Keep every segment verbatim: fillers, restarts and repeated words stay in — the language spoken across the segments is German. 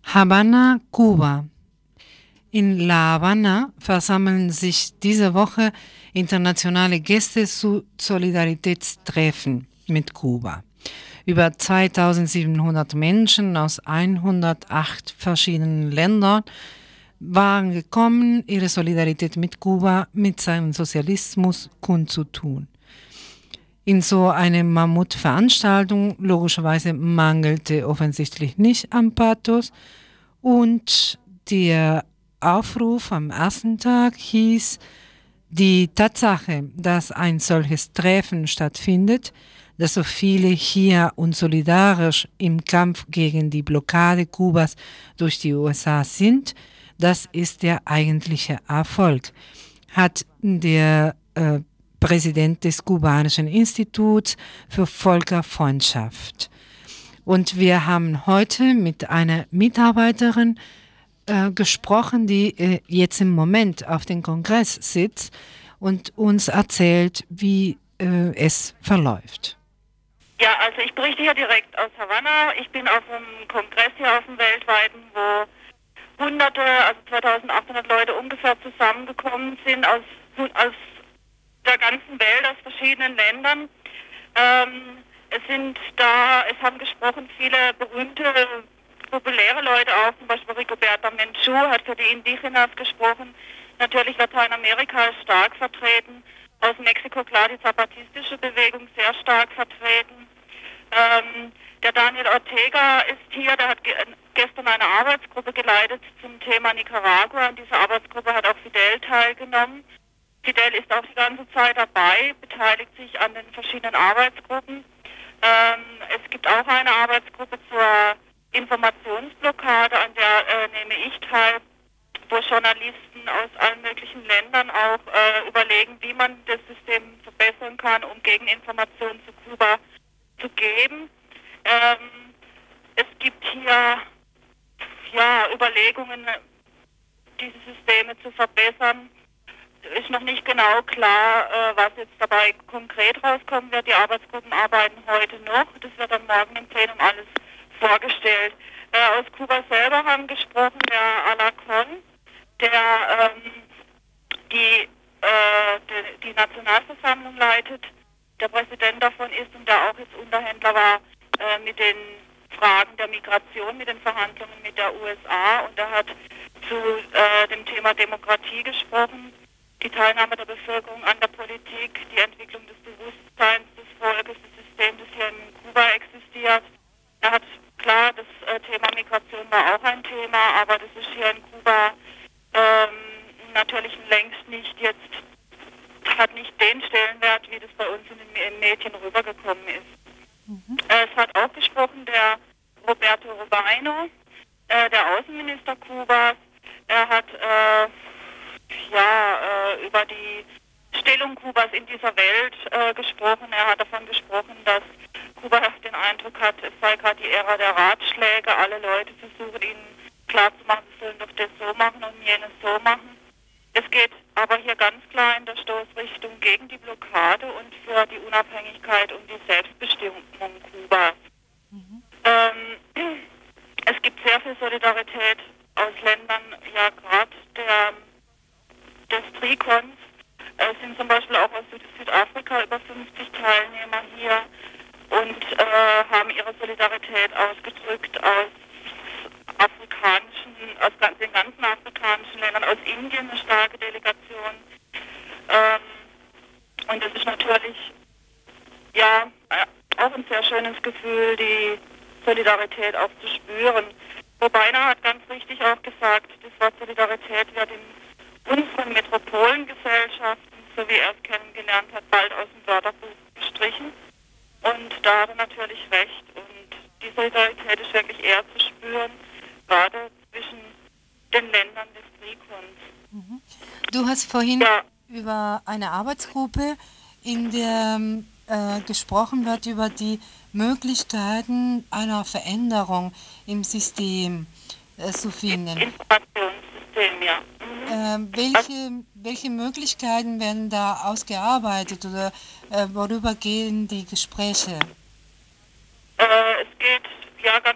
Havanna, Kuba. In La Habana versammeln sich diese Woche internationale Gäste zu Solidaritätstreffen mit Kuba. Über zweitausendsiebenhundert Menschen aus hundertacht verschiedenen Ländern waren gekommen, ihre Solidarität mit Kuba, mit seinem Sozialismus kundzutun. In so einer Mammutveranstaltung logischerweise mangelte offensichtlich nicht am Pathos und der Aufruf am ersten Tag hieß, die Tatsache, dass ein solches Treffen stattfindet, dass so viele hier und solidarisch im Kampf gegen die Blockade Kubas durch die U S A sind, das ist der eigentliche Erfolg, hat der äh, Präsident des Kubanischen Instituts für Völkerfreundschaft. Und wir haben heute mit einer Mitarbeiterin äh, gesprochen, die äh, jetzt im Moment auf dem Kongress sitzt und uns erzählt, wie äh, es verläuft. Ja, also ich berichte hier direkt aus Havanna. Ich bin auf einem Kongress hier auf dem weltweiten, wo Hunderte, also zweitausendachthundert Leute ungefähr zusammengekommen sind aus, aus der ganzen Welt, aus verschiedenen Ländern. Ähm, es sind da, es haben gesprochen viele berühmte, populäre Leute auch, zum Beispiel Rigoberta Menchú hat für die Indigenas gesprochen. Natürlich Lateinamerika ist stark vertreten. Aus Mexiko klar die zapatistische Bewegung sehr stark vertreten. Ähm, der Daniel Ortega ist hier, der hat ge gestern eine Arbeitsgruppe geleitet zum Thema Nicaragua und diese Arbeitsgruppe hat auch Fidel teilgenommen. Fidel ist auch die ganze Zeit dabei, beteiligt sich an den verschiedenen Arbeitsgruppen. Ähm, es gibt auch eine Arbeitsgruppe zur Informationsblockade, an der äh, nehme ich teil, wo Journalisten aus allen möglichen Ländern auch äh, überlegen, wie man das System verbessern kann, um Gegeninformationen zu Kuba zu geben. Ähm, es gibt hier ja, Überlegungen, diese Systeme zu verbessern. Ist noch nicht genau klar, äh, was jetzt dabei konkret rauskommen wird. Die Arbeitsgruppen arbeiten heute noch. Das wird dann morgen im Plenum alles vorgestellt. Äh, aus Kuba selber haben gesprochen der Alarcón, der ähm, die, äh, die, die Nationalversammlung leitet, der Präsident davon ist und der auch jetzt Unterhändler war äh, mit den Fragen der Migration, mit den Verhandlungen mit der U S A, und er hat zu äh, dem Thema Demokratie gesprochen, die Teilnahme der Bevölkerung an der Politik, die Entwicklung des Bewusstseins des Volkes, das System, das hier in Kuba existiert. Er hat klar, das äh, Thema Migration war auch ein Thema, aber das ist hier in Kuba ähm, natürlich längst nicht jetzt, hat nicht den Stellenwert, wie das bei uns in den Medien rübergekommen ist. Mhm. Äh, es hat auch gesprochen der Roberto Robaino, äh, der Außenminister Kubas. Er hat äh, ja, äh, über die Stellung Kubas in dieser Welt äh, gesprochen. Er hat davon gesprochen, dass Kuba den Eindruck hat, es sei gerade die Ära der Ratschläge. Alle Leute versuchen ihnen klarzumachen, sie sollen doch das so machen und jenes so machen. Es geht aber hier ganz klar in der Stoßrichtung gegen die Blockade und für die Unabhängigkeit und die Selbstbestimmung Kubas. Mhm. Ähm, es gibt sehr viel Solidarität aus Ländern, ja gerade der des Trikons. Es sind zum Beispiel auch aus Süd Südafrika über fünfzig Teilnehmer hier und äh, haben ihre Solidarität ausgedrückt aus afrikanischen, aus den ganzen afrikanischen Ländern, aus Indien eine starke Delegation. Ähm, und es ist natürlich ja auch ein sehr schönes Gefühl, die Solidarität auch zu spüren. Wobei er hat ganz richtig auch gesagt, das Wort Solidarität wird in unseren Metropolengesellschaften, so wie er es kennengelernt hat, bald aus dem Wörterbuch gestrichen. Und da hat er natürlich recht. Und die Solidarität ist wirklich eher zu spüren, gerade zwischen den Ländern des Trikons. Mhm. Du hast vorhin ja. über eine Arbeitsgruppe, in der äh, gesprochen wird über die Möglichkeiten einer Veränderung im System äh, zu finden. Informationssystem, ja. Äh, welche, welche Möglichkeiten werden da ausgearbeitet oder äh, worüber gehen die Gespräche? Äh, es geht ja ganz konkret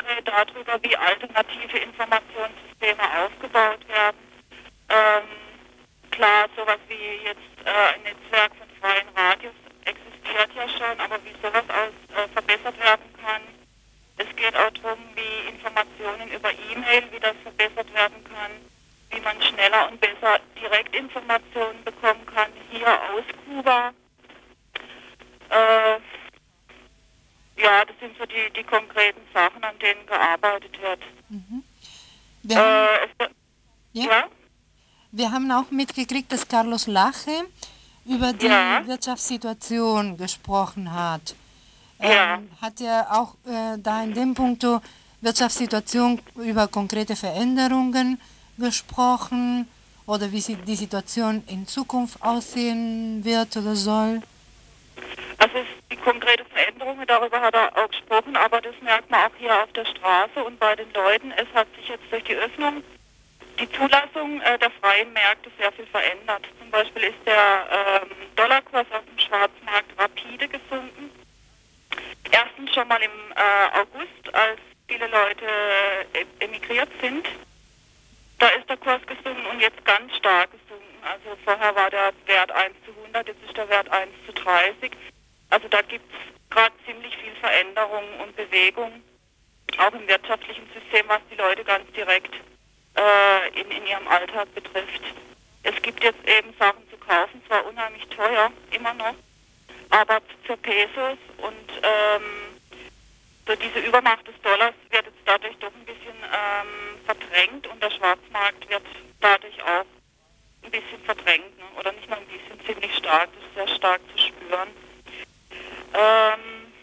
darüber, wie alternative Informationssysteme aufgebaut werden. Ähm, klar, sowas wie jetzt äh, ein Netzwerk von freien Radios existiert ja schon, aber wie sowas aus, äh, verbessert werden kann. Es geht auch darum, wie Informationen über E-Mail, wie das verbessert werden kann, wie man schneller und besser Direktinformationen bekommen kann, hier aus Kuba. Äh, ja, das sind so die, die konkreten Sachen, an denen gearbeitet wird. Mhm. Wir, Äh, haben, es, ja? ja? Wir haben auch mitgekriegt, dass Carlos Lache über die Ja. Wirtschaftssituation gesprochen hat. Ja. Ähm, hat er auch äh, da in dem Punkt Wirtschaftssituation über konkrete Veränderungen gesprochen oder wie sie die Situation in Zukunft aussehen wird oder soll? Also es, die konkrete Veränderung, darüber hat er auch gesprochen, aber das merkt man auch hier auf der Straße und bei den Leuten. Es hat sich jetzt durch die Öffnung, die Zulassung äh, der freien Märkte sehr viel verändert. Zum Beispiel ist der ähm, Dollarkurs auf dem Schwarzmarkt rapide gesunken. Erstens schon mal im äh, August, als viele Leute äh, emigriert sind. Da ist der Kurs gesunken und jetzt ganz stark gesunken. Also vorher war der Wert eins zu hundert, jetzt ist der Wert eins zu dreißig. Also da gibt es gerade ziemlich viel Veränderung und Bewegung, auch im wirtschaftlichen System, was die Leute ganz direkt äh, in, in ihrem Alltag betrifft. Es gibt jetzt eben Sachen zu kaufen, zwar unheimlich teuer, immer noch, aber für Pesos und ähm, so diese Übermacht des Dollars wird jetzt dadurch doch ein bisschen ähm, verdrängt und der Schwarzmarkt wird dadurch auch ein bisschen verdrängt, ne? Oder nicht nur ein bisschen, ziemlich stark, das ist sehr stark zu spüren. Ähm,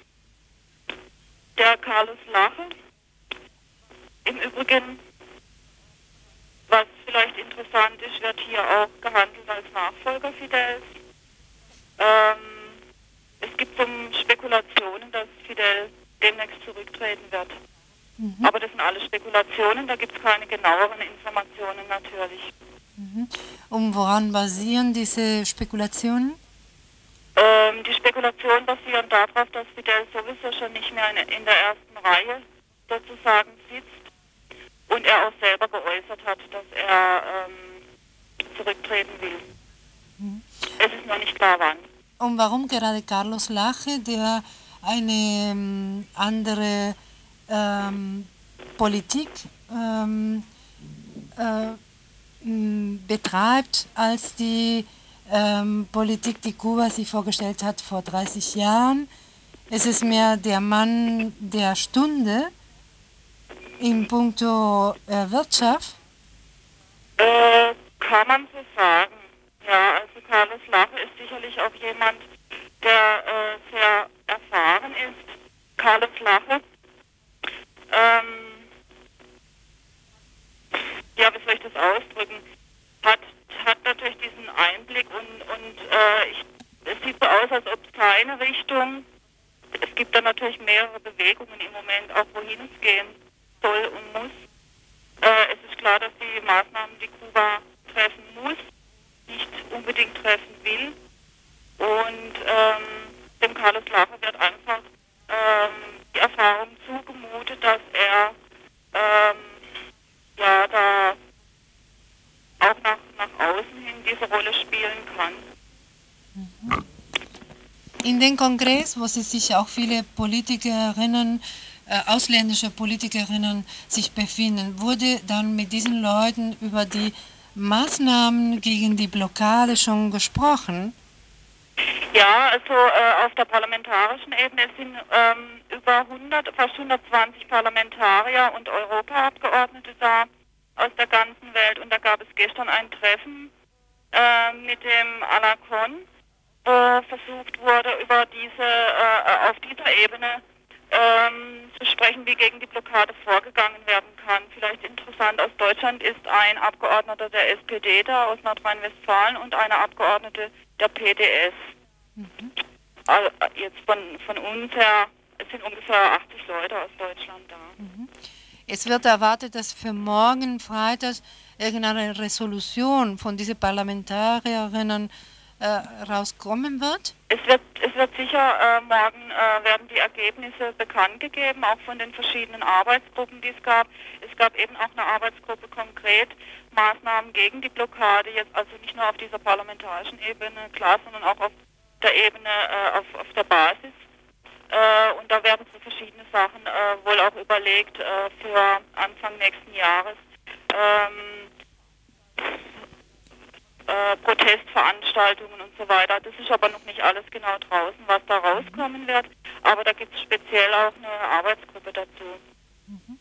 der Carlos Lache, im Übrigen, was vielleicht interessant ist, wird hier auch gehandelt als Nachfolger Fidels. Ähm, es gibt so Spekulationen, dass Fidel demnächst zurücktreten wird. Mhm. Aber das sind alles Spekulationen, da gibt es keine genaueren Informationen natürlich. Mhm. Und woran basieren diese Spekulationen? Ähm, die Spekulationen basieren darauf, dass Fidel sowieso schon nicht mehr in, in der ersten Reihe sozusagen sitzt und er auch selber geäußert hat, dass er ähm, zurücktreten will. Mhm. Es ist noch nicht klar, wann. Und warum gerade Carlos Lache, der eine ähm, andere ähm, Politik ähm, äh, betreibt als die ähm, Politik, die Kuba sich vorgestellt hat vor dreißig Jahren. Es ist mehr der Mann der Stunde in puncto äh, Wirtschaft. Äh, kann man so sagen. Ja, also Carlos Lache ist sicherlich auch jemand, der äh, sehr erfahren ist. Carlos Lache, ähm, ja, wie soll ich das ausdrücken, hat, hat natürlich diesen Einblick und, und äh, ich, es sieht so aus, als ob seine Richtung, es gibt da natürlich mehrere Bewegungen im Moment, auch wohin es gehen soll und muss. Äh, es ist klar, dass die Maßnahmen, die Kuba treffen muss, nicht unbedingt treffen will. Und ähm, dem Carlos Lache wird einfach ähm, die Erfahrung zugemutet, dass er ähm, ja da auch nach, nach außen hin diese Rolle spielen kann. In dem Kongress, wo sich sicher auch viele Politikerinnen, äh, ausländische Politikerinnen sich befinden, wurde dann mit diesen Leuten über die Maßnahmen gegen die Blockade schon gesprochen? Ja, also äh, auf der parlamentarischen Ebene sind ähm, über hundert, fast hundertzwanzig Parlamentarier und Europaabgeordnete da aus der ganzen Welt und da gab es gestern ein Treffen äh, mit dem Alacon, wo versucht wurde, über diese, äh, auf dieser Ebene ähm, zu sprechen, wie gegen die Blockade vorgegangen werden kann. Vielleicht interessant, aus Deutschland ist ein Abgeordneter der S P D da, aus Nordrhein-Westfalen und eine Abgeordnete der P D S. Mhm. Also jetzt von, von uns her, es sind ungefähr achtzig Leute aus Deutschland da. Mhm. Es wird erwartet, dass für morgen Freitag irgendeine Resolution von diesen Parlamentarierinnen äh, rauskommen wird? Es wird, es wird sicher, äh, morgen äh, werden die Ergebnisse bekannt gegeben, auch von den verschiedenen Arbeitsgruppen, die es gab. Es gab eben auch eine Arbeitsgruppe konkret, Maßnahmen gegen die Blockade, jetzt also nicht nur auf dieser parlamentarischen Ebene, klar, sondern auch auf der Ebene, äh, auf, auf der Basis. Äh, und da werden so verschiedene Sachen äh, wohl auch überlegt äh, für Anfang nächsten Jahres. Ähm, Äh, Protestveranstaltungen und so weiter. Das ist aber noch nicht alles genau draußen, was da rauskommen wird. Aber da gibt es speziell auch eine Arbeitsgruppe dazu. Mhm.